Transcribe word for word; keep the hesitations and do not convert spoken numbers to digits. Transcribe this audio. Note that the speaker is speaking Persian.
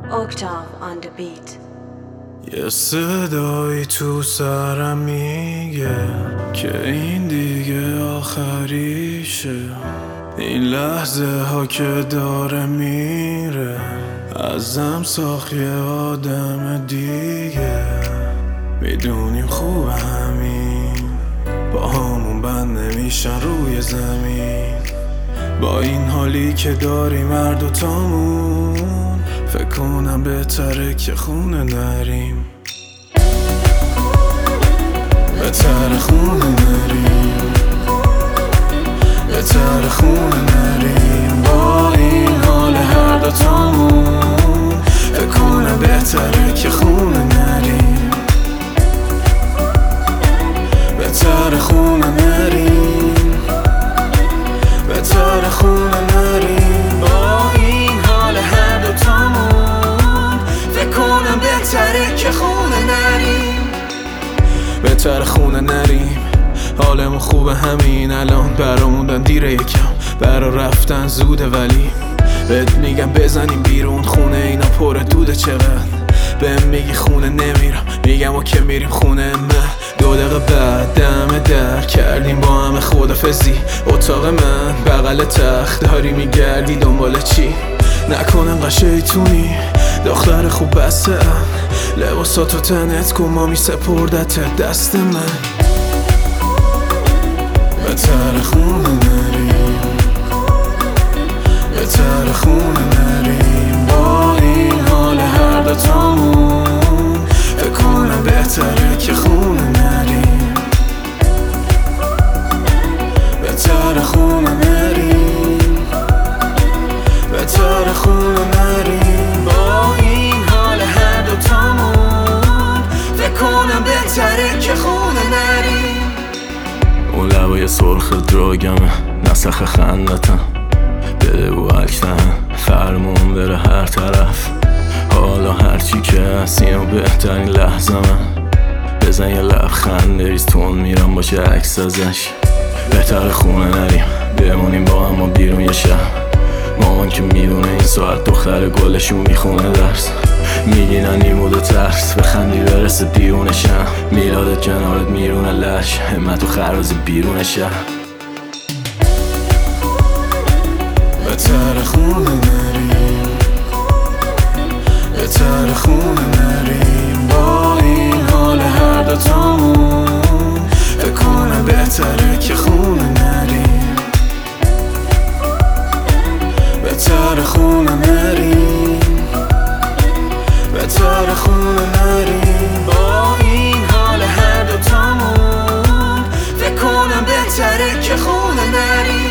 Octave on the beat. یه صدایی تو سرم میگه که این دیگه آخریشه، این لحظه ها که داره میره ازم ساخت یه آدم دیگه. میدونیم خوب همین با همون بند نمیشن روی زمین، با این حالی که داریم هر دوتامون فکر کنم بهتره که خونه نریم، بهتره خونه نریم، بهتره خونه نریم. با این حال هر دوتامون فکر کنم بهتره که خونه نریم، بهتره خونه نریم، بهتره خونه نریم. با این حال هر دوتامون فکر کنم بهتره که خونه نریم، بهتره خونه نریم. حالمون خوبه همین الان، براموندن دیره یکم، برا رفتن زوده ولی بهت میگم بزنیم بیرون خونه اینا پر دوده. چقدر بهم میگی خونه نمیرم، میگم و که میریم خونه من. دو دقیقه بعد دم در کردیم با همه خدافزی، اتاق من بغل تخت داری میگردی دنبال چی؟ نکنم قشیتونی دختر خوب بسته ام، لباساتو تنت کن مامی سپردت دست من. بهتره خونه نریم، بهتره خونه نریم. با این حال هر دوتامون فکر کنم بهتره که خونه نریم، بهتره خونه نریم، بهتره خونه نریم. با این حال هر دوتامون فکر کنم بهتره که خونه نریم. اون لبای سرخ دراگمه نسخ خندتم، بده و اکتن فرمون بره هر طرف. حالا هرچی که هستی و بهترین لحظه من، بزن یه لبخند ریز تون میرم باشه عکس ازش. بهتر خونه نریم بمونیم با هم و بیرون یه شهر، مامان که میدونه این ساعت دختر گلشون میخونه درس. میگینن نیمود و ترس بخندی برسه دیونه شم، میلادت کنارت میرونه لش، همت و خراز بیرون شهر. بهتره خونه نریم، بهتره خونه نریم. با این حال هر دوتامون فکر کنم بهتره که خونه نریم، بهتره خونه نریم، بهتره خونه نریم. با این حال هر دوتامون فکر کنم بهتره که خونه نریم.